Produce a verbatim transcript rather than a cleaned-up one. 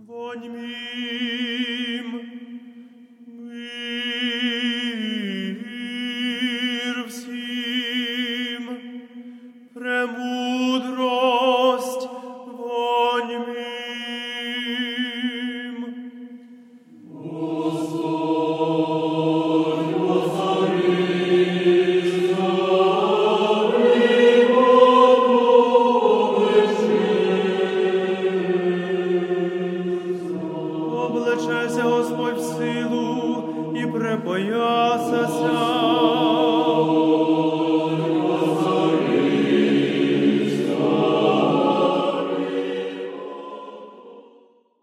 Воньмім, мир всім, премудрость воньмім. Господь, воззри, слави Богу, облечеся Господь в силу і припоясася